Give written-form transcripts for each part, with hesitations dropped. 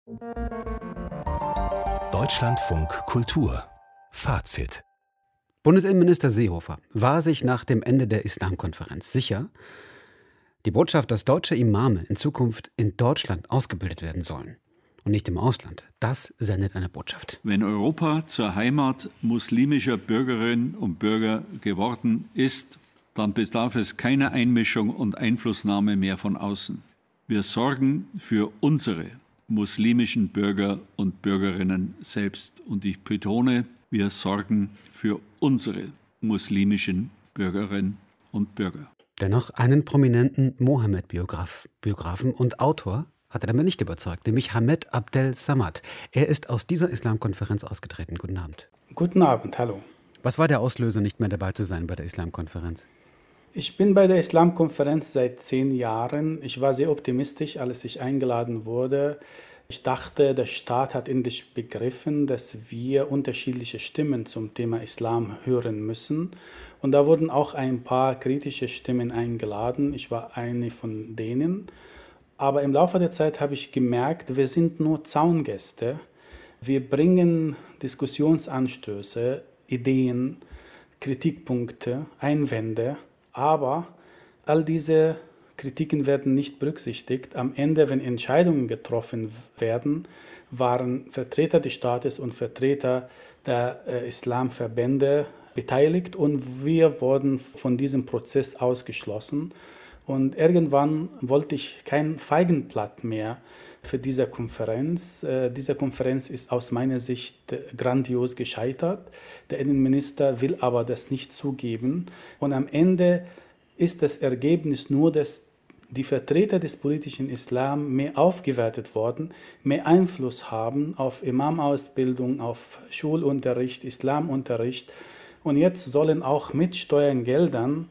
Deutschlandfunk Kultur Fazit. Bundesinnenminister Seehofer war sich nach dem Ende der Islamkonferenz sicher, die Botschaft, dass deutsche Imame in Zukunft in Deutschland ausgebildet werden sollen und nicht im Ausland, das sendet eine Botschaft. Wenn Europa zur Heimat muslimischer Bürgerinnen und Bürger geworden ist, dann bedarf es keiner Einmischung und Einflussnahme mehr von außen. Wir sorgen für unsere muslimischen Bürger und Bürgerinnen selbst. Und ich betone, wir sorgen für unsere muslimischen Bürgerinnen und Bürger. Dennoch einen prominenten Mohammed-Biografen und Autor hat er damit nicht überzeugt, nämlich Hamed Abdel Samad. Er ist aus dieser Islamkonferenz ausgetreten. Guten Abend. Guten Abend, hallo. Was war der Auslöser, nicht mehr dabei zu sein bei der Islamkonferenz? Ich bin bei der Islamkonferenz seit 10 Jahren. Ich war sehr optimistisch, als ich eingeladen wurde. Ich dachte, der Staat hat endlich begriffen, dass wir unterschiedliche Stimmen zum Thema Islam hören müssen. Und da wurden auch ein paar kritische Stimmen eingeladen. Ich war eine von denen. Aber im Laufe der Zeit habe ich gemerkt, wir sind nur Zaungäste. Wir bringen Diskussionsanstöße, Ideen, Kritikpunkte, Einwände. Aber all diese Kritiken werden nicht berücksichtigt. Am Ende, wenn Entscheidungen getroffen werden, waren Vertreter des Staates und Vertreter der Islamverbände beteiligt und wir wurden von diesem Prozess ausgeschlossen. Und irgendwann wollte ich kein Feigenblatt mehr für diese Konferenz. Diese Konferenz ist aus meiner Sicht grandios gescheitert. Der Innenminister will aber das nicht zugeben. Und am Ende ist das Ergebnis nur, dass die Vertreter des politischen Islam mehr aufgewertet worden, mehr Einfluss haben auf Imamausbildung, auf Schulunterricht, Islamunterricht. Und jetzt sollen auch mit Steuergeldern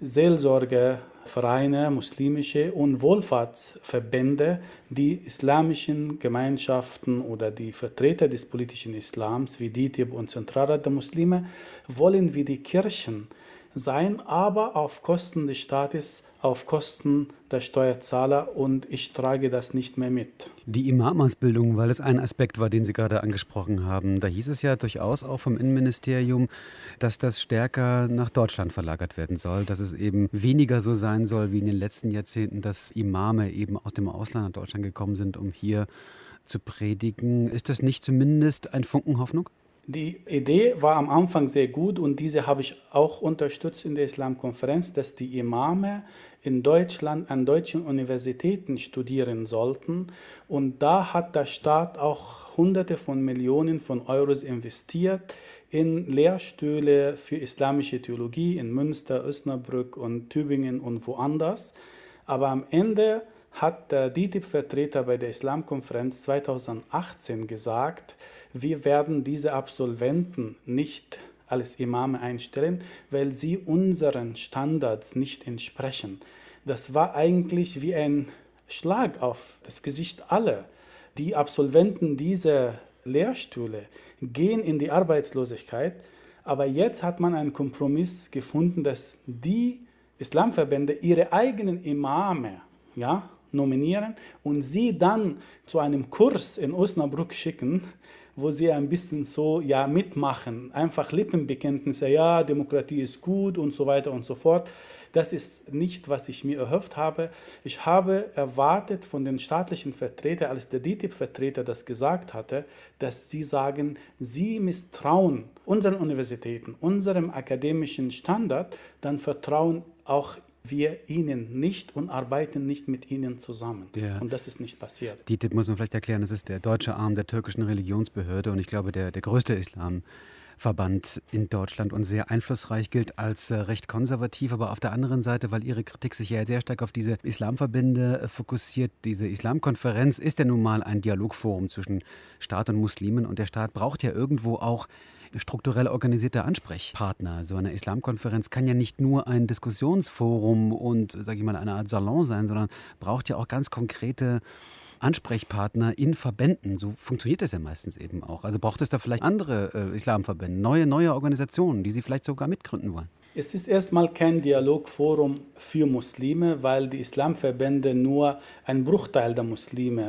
Seelsorgevereine, muslimische und Wohlfahrtsverbände, die islamischen Gemeinschaften oder die Vertreter des politischen Islams wie DITIB und Zentralrat der Muslime wollen wie die Kirchen sein, aber auf Kosten des Staates, auf Kosten der Steuerzahler und ich trage das nicht mehr mit. Die Imamausbildung, weil es ein Aspekt war, den Sie gerade angesprochen haben, da hieß es ja durchaus auch vom Innenministerium, dass das stärker nach Deutschland verlagert werden soll, dass es eben weniger so sein soll wie in den letzten Jahrzehnten, dass Imame eben aus dem Ausland nach Deutschland gekommen sind, um hier zu predigen. Ist das nicht zumindest ein Funken Hoffnung? Die Idee war am Anfang sehr gut und diese habe ich auch unterstützt in der Islamkonferenz, dass die Imame in Deutschland an deutschen Universitäten studieren sollten. Und da hat der Staat auch Hunderte von Millionen von Euros investiert in Lehrstühle für islamische Theologie in Münster, Osnabrück und Tübingen und woanders. Aber am Ende hat der DITIB-Vertreter bei der Islamkonferenz 2018 gesagt, wir werden diese Absolventen nicht als Imame einstellen, weil sie unseren Standards nicht entsprechen. Das war eigentlich wie ein Schlag auf das Gesicht aller. Die Absolventen dieser Lehrstühle gehen in die Arbeitslosigkeit, aber jetzt hat man einen Kompromiss gefunden, dass die Islamverbände ihre eigenen Imame nominieren und sie dann zu einem Kurs in Osnabrück schicken, wo sie ein bisschen so mitmachen, einfach Lippenbekenntnisse, ja, Demokratie ist gut und so weiter und so fort. Das ist nicht, was ich mir erhofft habe. Ich habe erwartet von den staatlichen Vertretern, als der DITIB-Vertreter das gesagt hatte, dass sie sagen, sie misstrauen unseren Universitäten, unserem akademischen Standard, dann vertrauen auch wir ihnen nicht und arbeiten nicht mit ihnen zusammen. Ja. Und das ist nicht passiert. DITIB muss man vielleicht erklären, das ist der deutsche Arm der türkischen Religionsbehörde und ich glaube der größte Islamverband in Deutschland und sehr einflussreich, gilt als recht konservativ, aber auf der anderen Seite, weil Ihre Kritik sich ja sehr stark auf diese Islamverbände fokussiert, diese Islamkonferenz ist ja nun mal ein Dialogforum zwischen Staat und Muslimen und der Staat braucht ja irgendwo auch strukturell organisierte Ansprechpartner. So eine Islamkonferenz kann ja nicht nur ein Diskussionsforum und, sage ich mal, eine Art Salon sein, sondern braucht ja auch ganz konkrete Ansprechpartner in Verbänden. So funktioniert das ja meistens eben auch. Also braucht es da vielleicht andere Islamverbände, neue Organisationen, die Sie vielleicht sogar mitgründen wollen? Es ist erstmal kein Dialogforum für Muslime, weil die Islamverbände nur einen Bruchteil der Muslime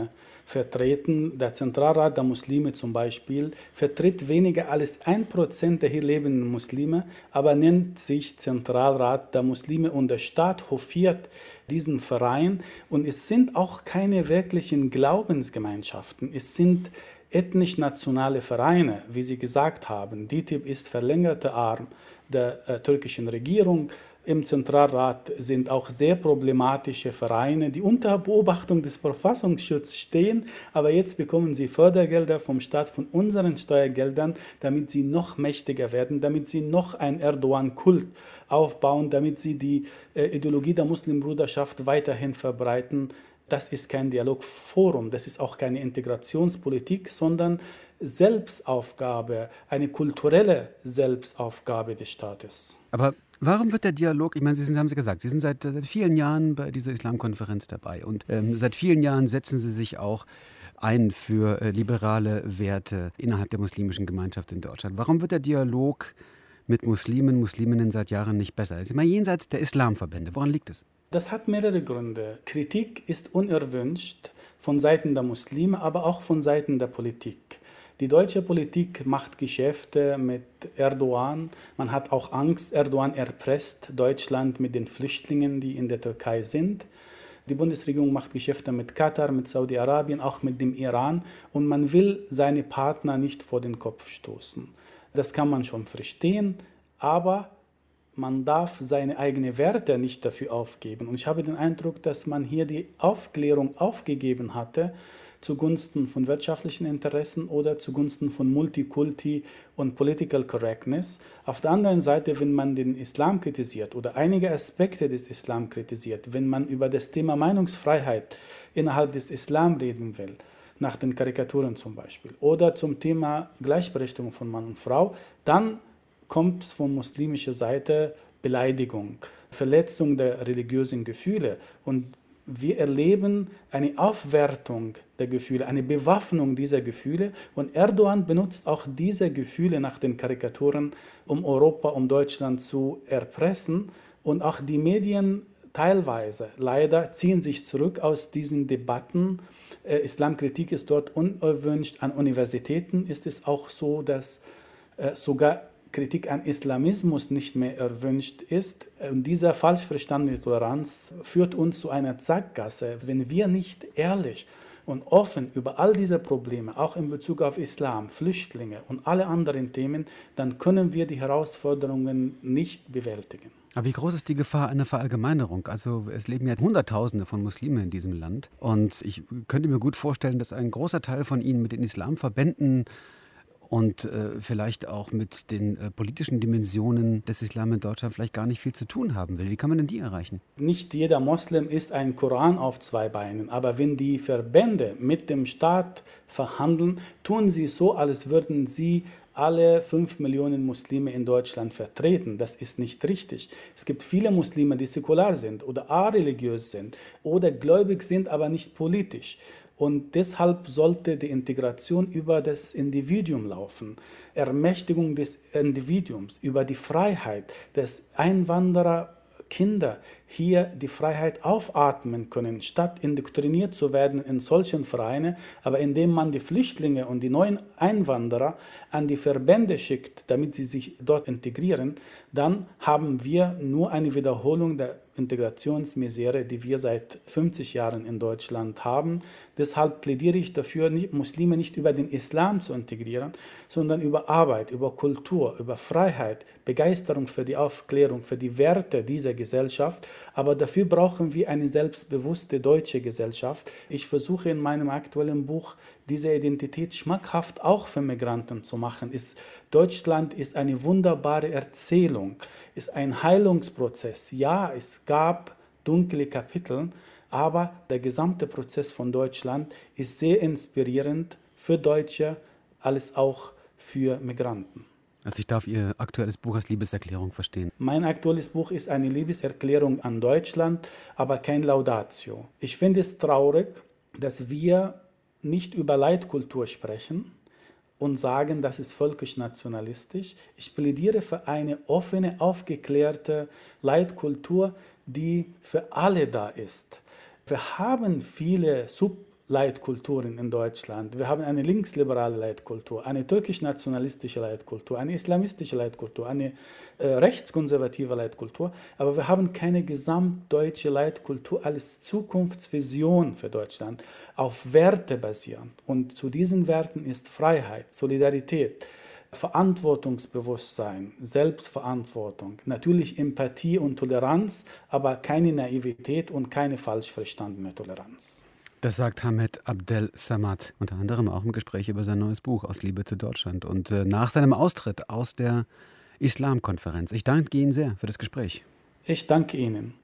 vertreten. Der Zentralrat der Muslime zum Beispiel vertritt weniger als 1% der hier lebenden Muslime, aber nennt sich Zentralrat der Muslime und der Staat hofiert diesen Verein. Und es sind auch keine wirklichen Glaubensgemeinschaften, es sind ethnisch-nationale Vereine, wie Sie gesagt haben. DİTİB ist verlängerter Arm der türkischen Regierung. Im Zentralrat sind auch sehr problematische Vereine, die unter Beobachtung des Verfassungsschutzes stehen, aber jetzt bekommen sie Fördergelder vom Staat, von unseren Steuergeldern, damit sie noch mächtiger werden, damit sie noch einen Erdogan-Kult aufbauen, damit sie die Ideologie der Muslimbruderschaft weiterhin verbreiten. Das ist kein Dialogforum, das ist auch keine Integrationspolitik, sondern Selbstaufgabe, eine kulturelle Selbstaufgabe des Staates. Aber warum wird der Dialog, ich meine, haben Sie gesagt, Sie sind seit vielen Jahren bei dieser Islamkonferenz dabei und seit vielen Jahren setzen Sie sich auch ein für liberale Werte innerhalb der muslimischen Gemeinschaft in Deutschland. Warum wird der Dialog mit Musliminnen seit Jahren nicht besser? Es ist immer jenseits der Islamverbände. Woran liegt es? Das hat mehrere Gründe. Kritik ist unerwünscht von Seiten der Muslime, aber auch von Seiten der Politik. Die deutsche Politik macht Geschäfte mit Erdogan. Man hat auch Angst, Erdogan erpresst Deutschland mit den Flüchtlingen, die in der Türkei sind. Die Bundesregierung macht Geschäfte mit Katar, mit Saudi-Arabien, auch mit dem Iran. Und man will seine Partner nicht vor den Kopf stoßen. Das kann man schon verstehen, aber man darf seine eigenen Werte nicht dafür aufgeben. Und ich habe den Eindruck, dass man hier die Aufklärung aufgegeben hatte, zugunsten von wirtschaftlichen Interessen oder zugunsten von Multikulti und Political Correctness. Auf der anderen Seite, wenn man den Islam kritisiert oder einige Aspekte des Islam kritisiert, wenn man über das Thema Meinungsfreiheit innerhalb des Islam reden will, nach den Karikaturen zum Beispiel, oder zum Thema Gleichberechtigung von Mann und Frau, dann kommt von muslimischer Seite Beleidigung, Verletzung der religiösen Gefühle. Und wir erleben eine Aufwertung der Gefühle, eine Bewaffnung dieser Gefühle. Und Erdogan benutzt auch diese Gefühle nach den Karikaturen, um Europa, um Deutschland zu erpressen. Und auch die Medien teilweise leider ziehen sich zurück aus diesen Debatten. Islamkritik ist dort unerwünscht. An Universitäten ist es auch so, dass sogar Kritik an Islamismus nicht mehr erwünscht ist. Und diese falsch verstandene Toleranz führt uns zu einer Sackgasse. Wenn wir nicht ehrlich und offen über all diese Probleme, auch in Bezug auf Islam, Flüchtlinge und alle anderen Themen, dann können wir die Herausforderungen nicht bewältigen. Aber wie groß ist die Gefahr einer Verallgemeinerung? Also es leben ja Hunderttausende von Muslimen in diesem Land. Und ich könnte mir gut vorstellen, dass ein großer Teil von ihnen mit den Islamverbänden und vielleicht auch mit den politischen Dimensionen des Islam in Deutschland vielleicht gar nicht viel zu tun haben will. Wie kann man denn die erreichen? Nicht jeder Moslem ist ein Koran auf zwei Beinen, aber wenn die Verbände mit dem Staat verhandeln, tun sie so, als würden sie alle 5 Millionen Muslime in Deutschland vertreten. Das ist nicht richtig. Es gibt viele Muslime, die säkular sind oder areligiös sind oder gläubig sind, aber nicht politisch. Und deshalb sollte die Integration über das Individuum laufen. Ermächtigung des Individuums, über die Freiheit, dass Einwandererkinder hier die Freiheit aufatmen können, statt indoktriniert zu werden in solchen Vereinen, aber indem man die Flüchtlinge und die neuen Einwanderer an die Verbände schickt, damit sie sich dort integrieren, dann haben wir nur eine Wiederholung der Integrationsmisere, die wir seit 50 Jahren in Deutschland haben. Deshalb plädiere ich dafür, Muslime nicht über den Islam zu integrieren, sondern über Arbeit, über Kultur, über Freiheit, Begeisterung für die Aufklärung, für die Werte dieser Gesellschaft. Aber dafür brauchen wir eine selbstbewusste deutsche Gesellschaft. Ich versuche in meinem aktuellen Buch, diese Identität schmackhaft auch für Migranten zu machen. Deutschland ist eine wunderbare Erzählung, ist ein Heilungsprozess. Ja, es gab dunkle Kapitel, aber der gesamte Prozess von Deutschland ist sehr inspirierend für Deutsche, als auch für Migranten. Also ich darf Ihr aktuelles Buch als Liebeserklärung verstehen. Mein aktuelles Buch ist eine Liebeserklärung an Deutschland, aber kein Laudatio. Ich finde es traurig, dass wir nicht über Leitkultur sprechen und sagen, das ist völkisch-nationalistisch. Ich plädiere für eine offene, aufgeklärte Leitkultur, die für alle da ist. Wir haben viele Leitkulturen in Deutschland. Wir haben eine linksliberale Leitkultur, eine türkisch-nationalistische Leitkultur, eine islamistische Leitkultur, eine rechtskonservative Leitkultur, aber wir haben keine gesamtdeutsche Leitkultur als Zukunftsvision für Deutschland, auf Werte basierend. Und zu diesen Werten ist Freiheit, Solidarität, Verantwortungsbewusstsein, Selbstverantwortung, natürlich Empathie und Toleranz, aber keine Naivität und keine falsch verstandene Toleranz. Das sagt Hamed Abdel Samad, unter anderem auch im Gespräch über sein neues Buch Aus Liebe zu Deutschland und nach seinem Austritt aus der Islamkonferenz. Ich danke Ihnen sehr für das Gespräch. Ich danke Ihnen.